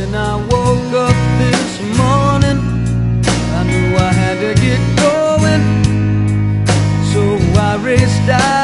When I woke up this morning, I knew I had to get going, so I raced out